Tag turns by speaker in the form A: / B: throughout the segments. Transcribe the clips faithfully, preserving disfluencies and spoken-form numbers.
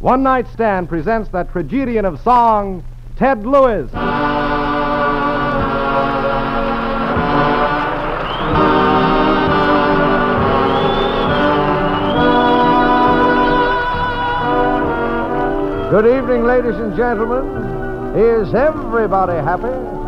A: One Night Stand presents that tragedian of song, Ted Lewis. Good evening, ladies and gentlemen. Is everybody happy?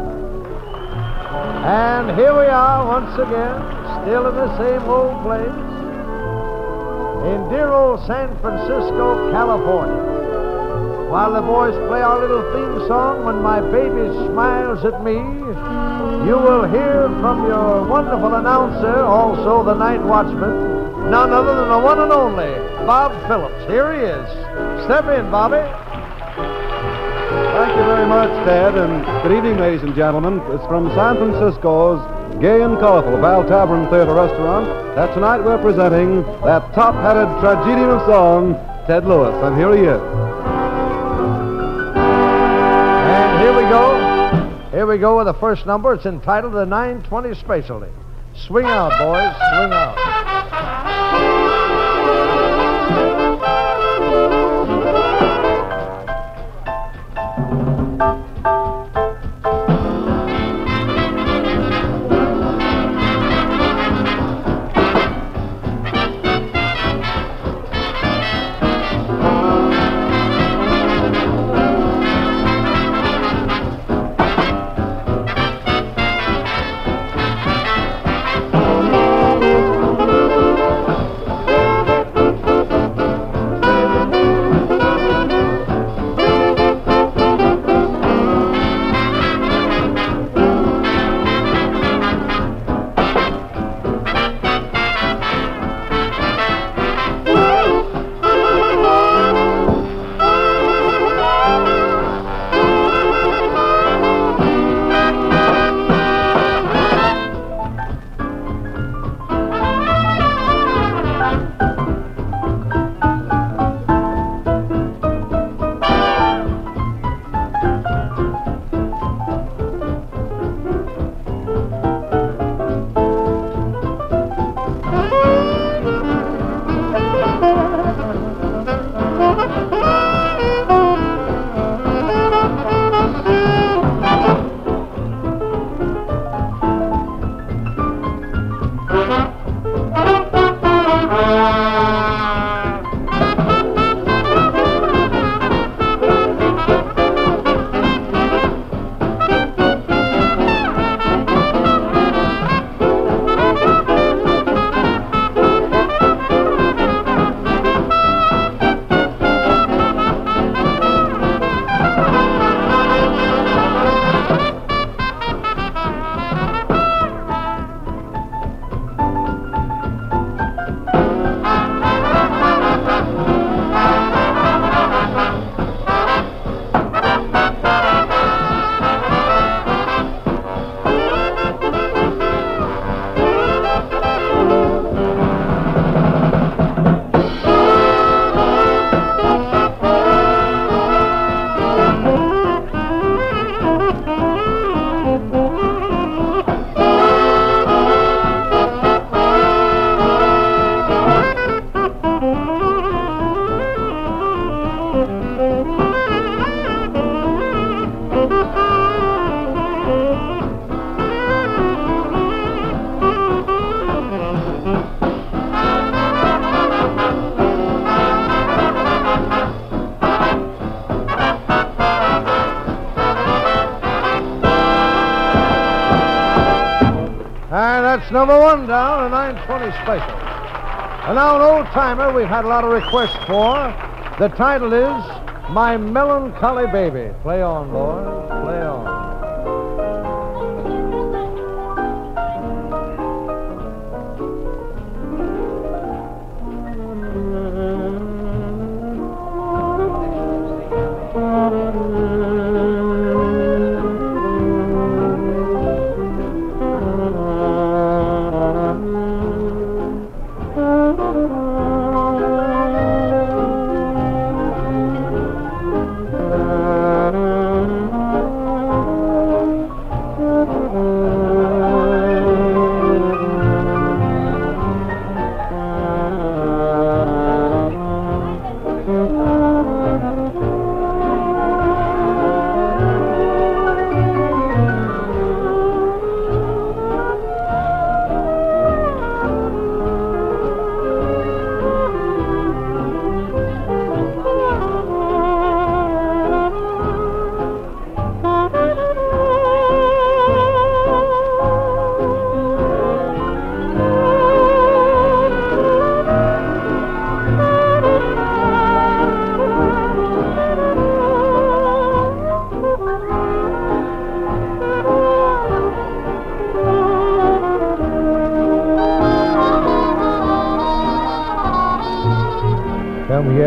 A: And here we are once again, still in the same old place, in dear old San Francisco, California. While the boys play our little theme song, When My Baby Smiles at Me, you will hear from your wonderful announcer, also the night watchman, none other than the one and only Bob Phillips. Here he is. Step in, Bobby.
B: Thank you very much, Ted, and good evening, ladies and gentlemen. It's from San Francisco's gay and colorful Val Tavern Theater Restaurant that tonight we're presenting that top-hatted tragedian of song, Ted Lewis, and here he is.
A: And here we go. Here we go with the first number. It's entitled The nine twenty Specialty. Swing out, boys, swing out. That's number one down, a nine twenty special. And now an old-timer we've had a lot of requests for. The title is My Melancholy Baby. Play on, boys, play on.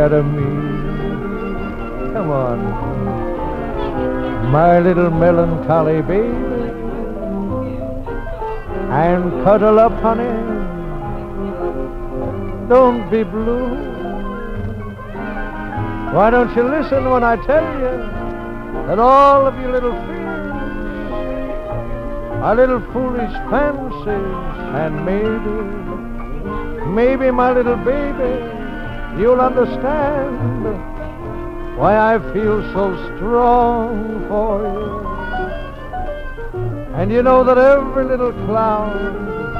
A: instead of me. Come on, my little melancholy baby, and cuddle up, honey. Don't be blue. Why don't you listen when I tell you that all of your little fears are little foolish fancies, and maybe, maybe, my little baby, you'll understand why I feel so strong for you. And you know that every little cloud,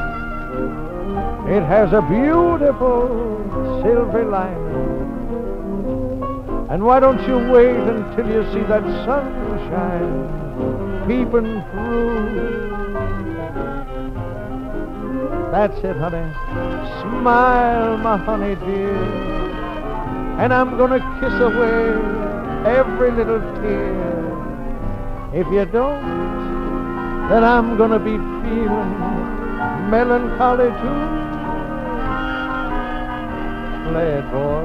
A: it has a beautiful silver lining. And why don't you wait until you see that sunshine peeping through? That's it, honey. Smile, my honey dear. And I'm gonna kiss away every little tear. If you don't, then I'm gonna be feeling melancholy too. Play it, boy.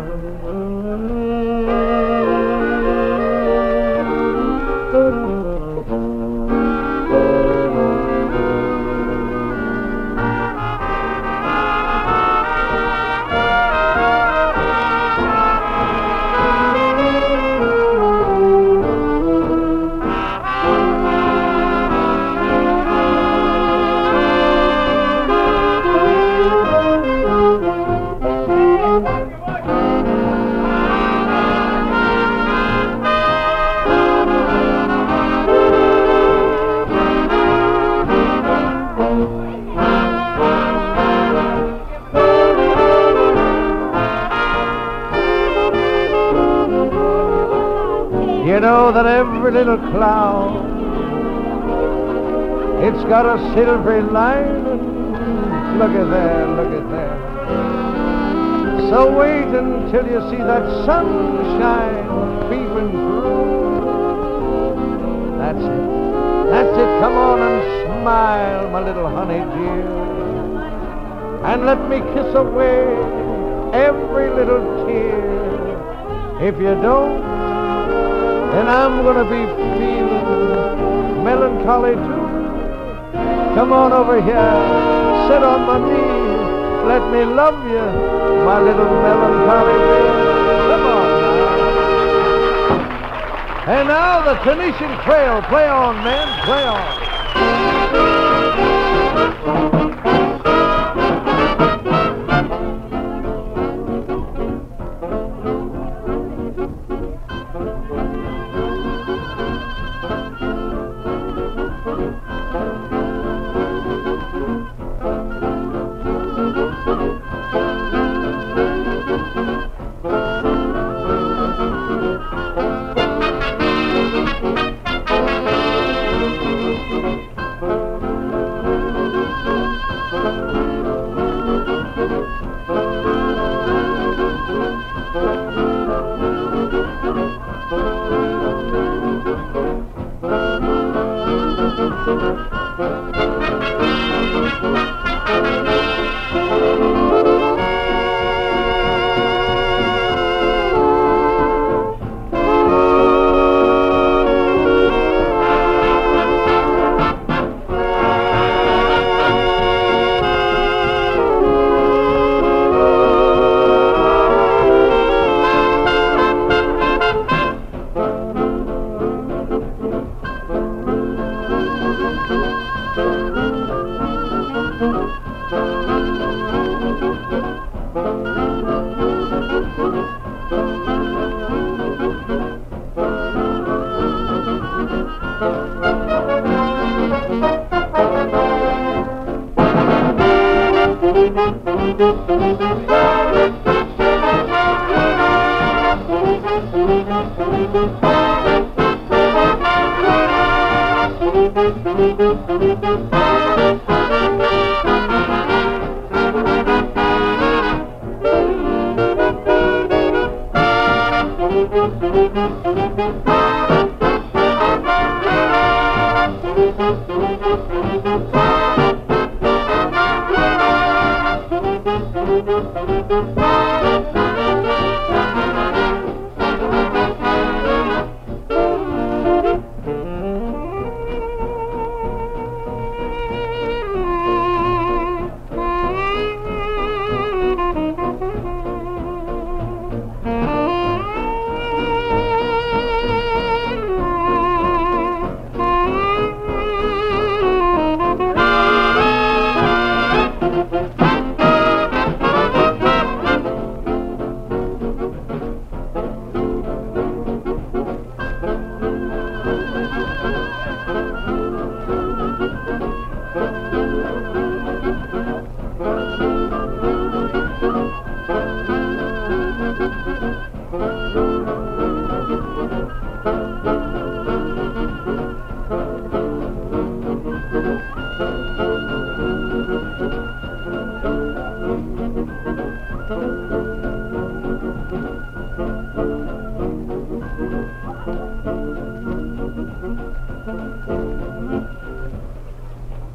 A: You know that every little cloud, it's got a silvery lining. Look at there, look at there. So wait until you see that sunshine peeping through. That's it, that's it. Come on and smile, my little honey dear, and let me kiss away every little tear. If you don't, then I'm gonna be feeling melancholy too. Come on over here, sit on my knee, let me love you, my little melancholy dear. Come on now. And now the Tenetian Trail. Play on, men, play on.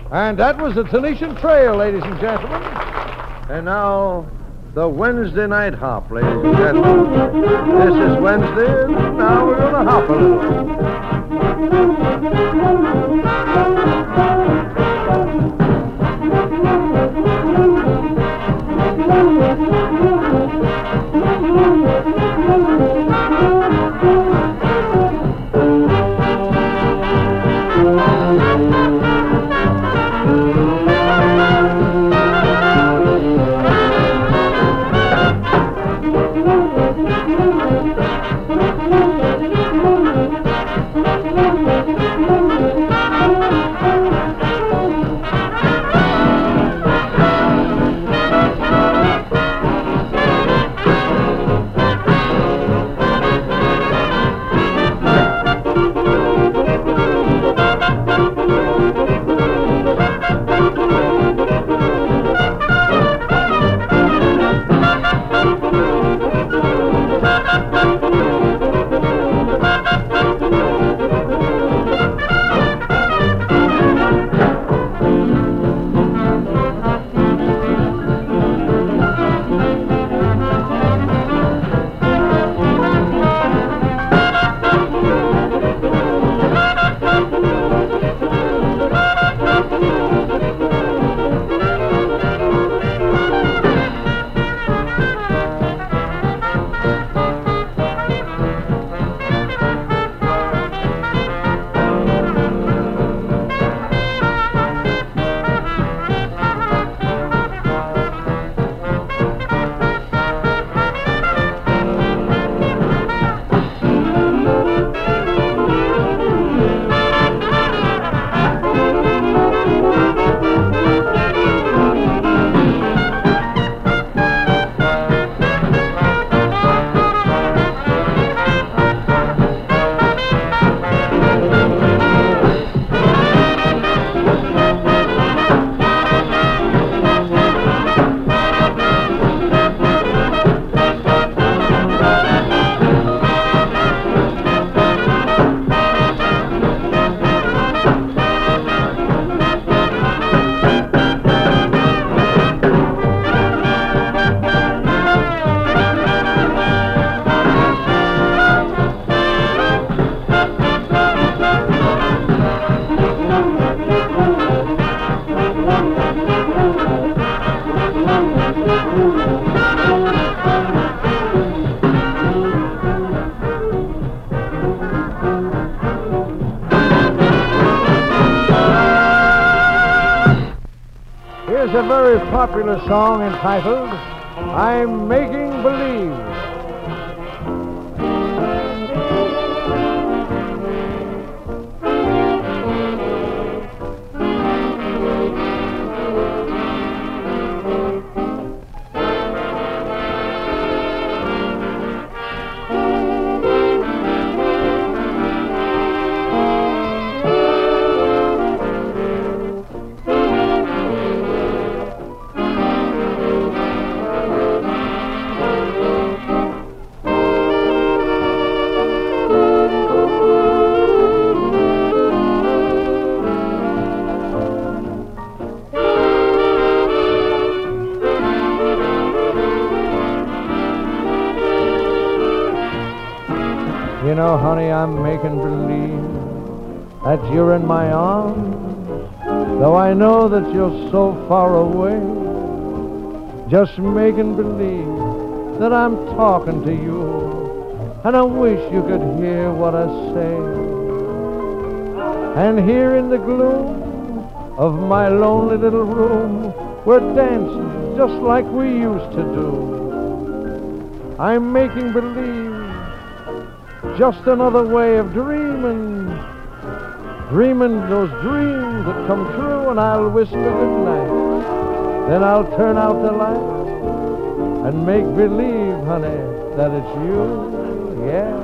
A: And that was the Tunisian Trail, ladies and gentlemen. And now, the Wednesday Night Hop, ladies and gentlemen. This is Wednesday, and now we're going to hop a little. Here's a very popular song entitled, I'm Making Believe. You know, honey, I'm making believe that you're in my arms, though I know that you're so far away. Just making believe that I'm talking to you, and I wish you could hear what I say. And here in the gloom of my lonely little room, we're dancing just like we used to do. I'm making believe, just another way of dreaming, dreaming those dreams that come true, and I'll whisper good night. Then I'll turn out the light and make believe, honey, that it's you, yeah.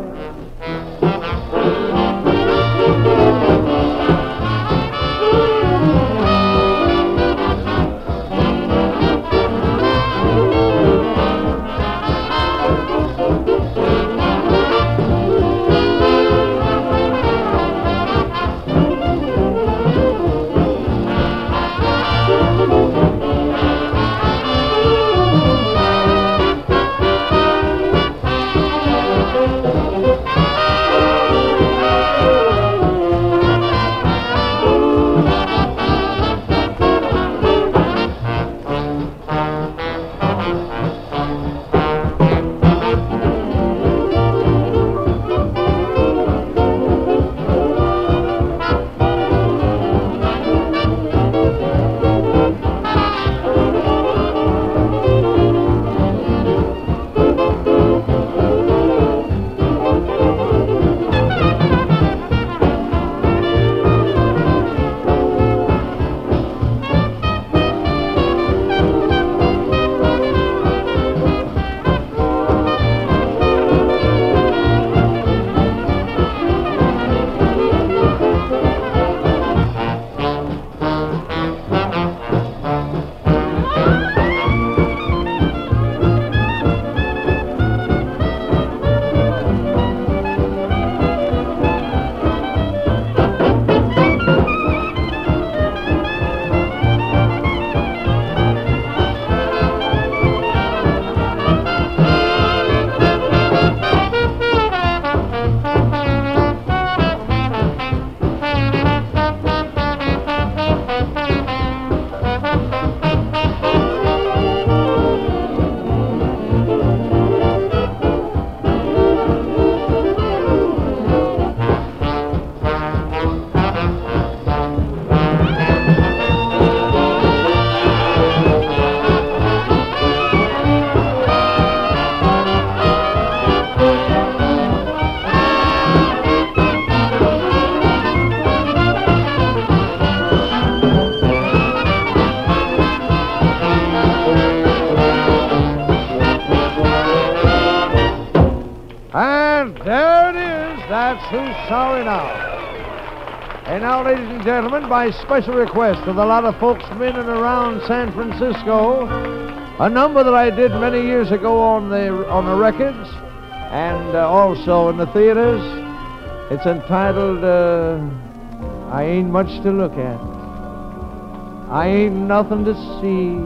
A: is. That's Who's Sorry Now. And now, ladies and gentlemen, by special request of a lot of folks from in and around San Francisco, a number that I did many years ago on the on the records and uh, also in the theaters. It's entitled uh, I Ain't Much to Look At. I ain't nothing to see.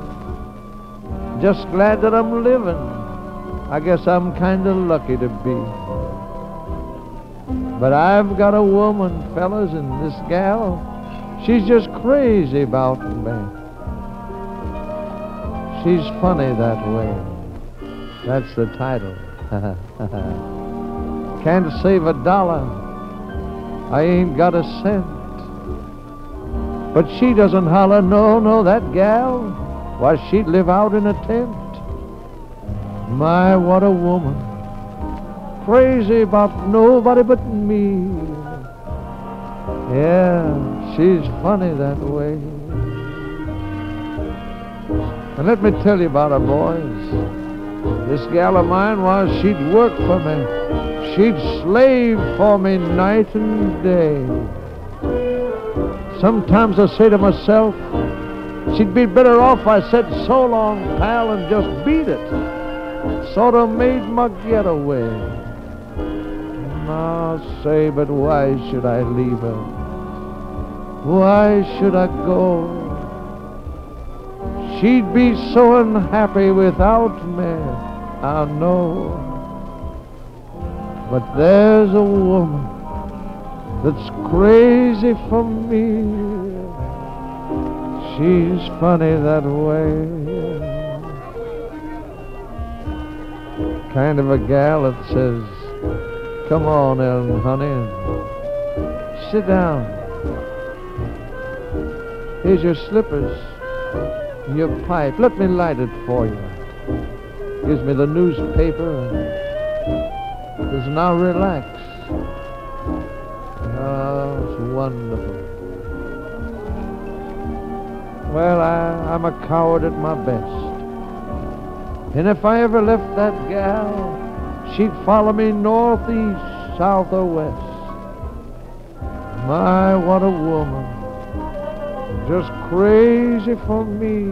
A: Just glad that I'm living. I guess I'm kind of lucky to be. But I've got a woman, fellas, and this gal, she's just crazy about me. She's funny that way. That's the title. Can't save a dollar. I ain't got a cent. But she doesn't holler, no, no, that gal. Why, she'd live out in a tent. My, what a woman. Crazy about nobody but me. Yeah, she's funny that way. And let me tell you about her, boys. This gal of mine, was she'd work for me. She'd slave for me night and day. Sometimes I say to myself, she'd be better off I said so long, pal, and just beat it. Sort of made my getaway. And I'll say, but why should I leave her? Why should I go? She'd be so unhappy without me, I know. But there's a woman that's crazy for me. She's funny that way. Kind of a gal that says, come on, Ellen, honey, sit down. Here's your slippers, your pipe. Let me light it for you. Gives me the newspaper and says, now relax. Oh, it's wonderful. Well, I, I'm a coward at my best. And if I ever left that gal, she'd follow me northeast, south, or west. My, what a woman. Just crazy for me.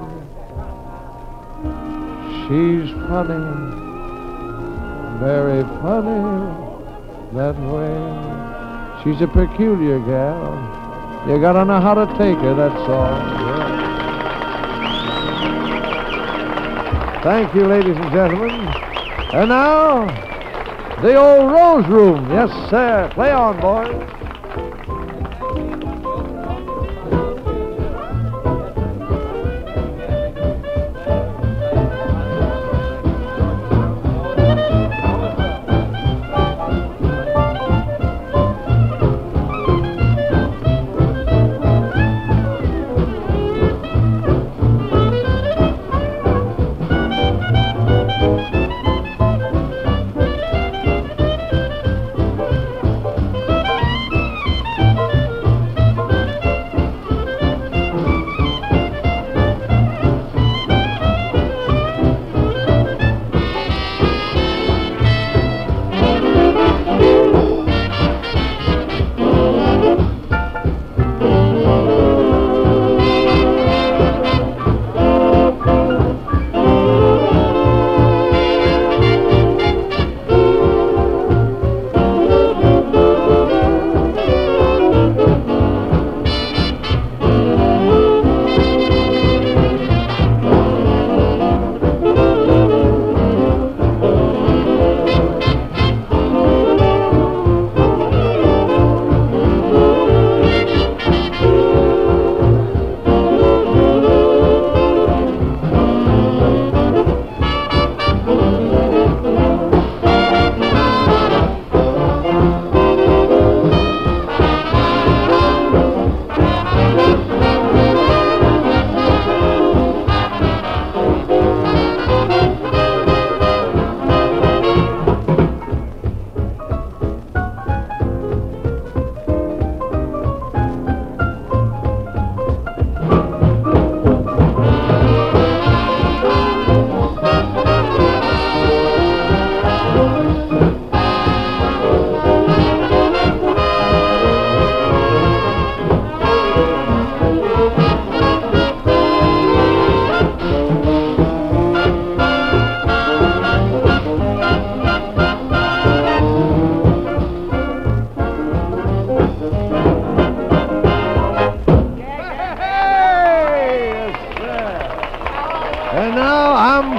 A: She's funny, very funny that way. She's a peculiar gal. You gotta know how to take her, that's all. Yeah. Thank you, ladies and gentlemen. And now, the old Rose Room. Yes, sir. Play on, boys.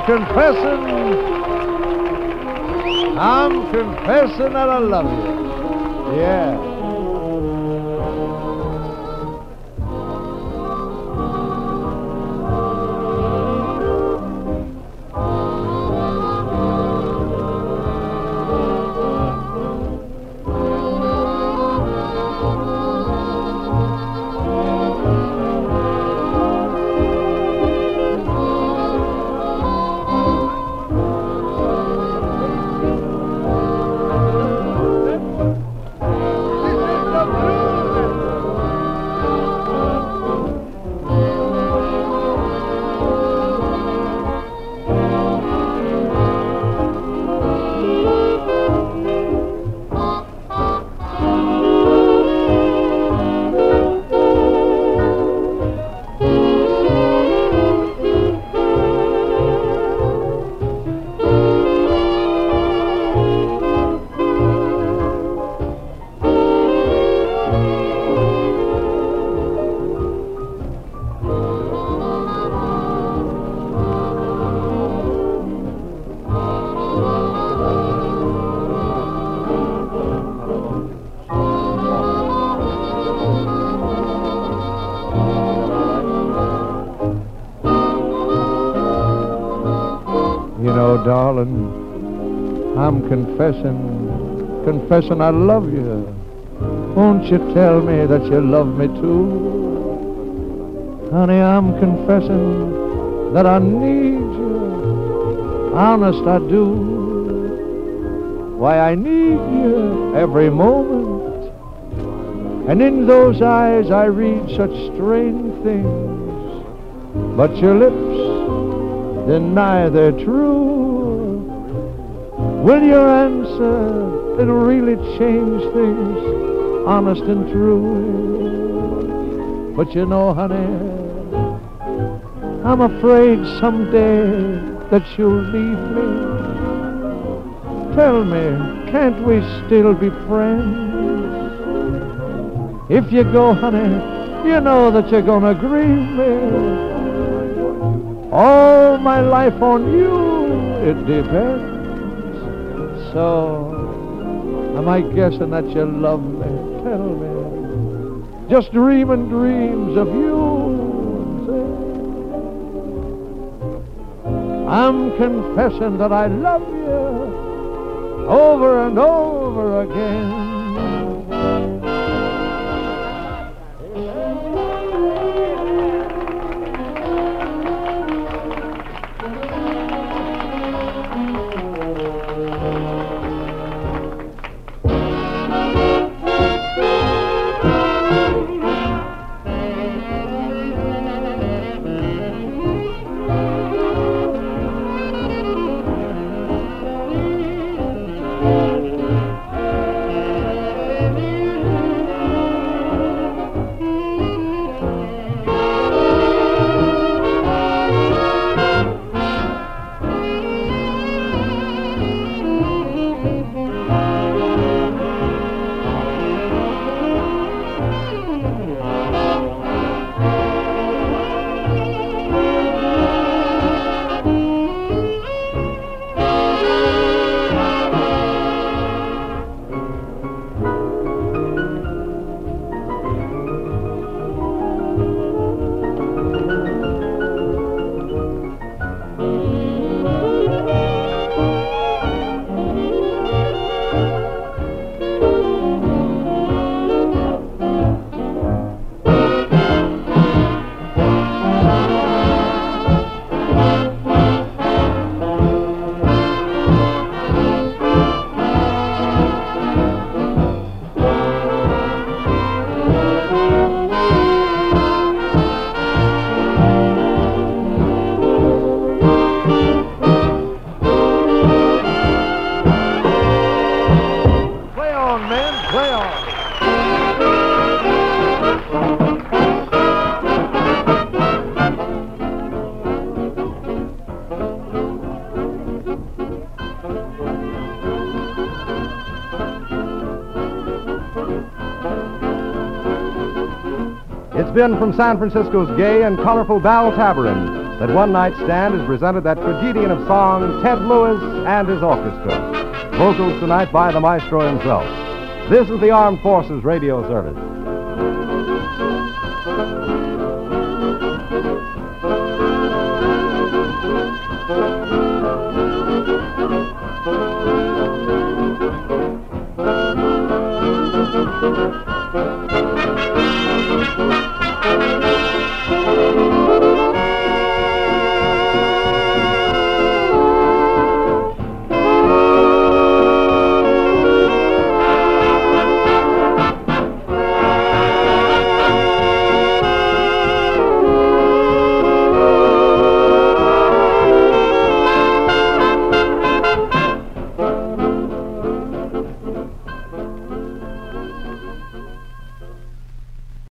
A: confessing, I'm confessing that I love you. Yeah. You know, darling, I'm confessing, confessing I love you. Won't you tell me that you love me too? Honey, I'm confessing that I need you. Honest, I do. Why, I need you every moment. And in those eyes I read such strange things. But your lips deny they're true. Will your answer, it'll really change things, honest and true. But you know, honey, I'm afraid someday that you'll leave me. Tell me, can't we still be friends? If you go, honey, you know that you're gonna grieve me. All my life on you, it depends. So, am I guessing that you love me? Tell me. Just dreaming dreams of you. I'm confessing that I love you over and over again.
B: It's been from San Francisco's gay and colorful Bal Tabarin, that One Night Stand has presented that tragedian of song, Ted Lewis and his orchestra. Vocals tonight by the maestro himself. This is the Armed Forces Radio Service. Thank you.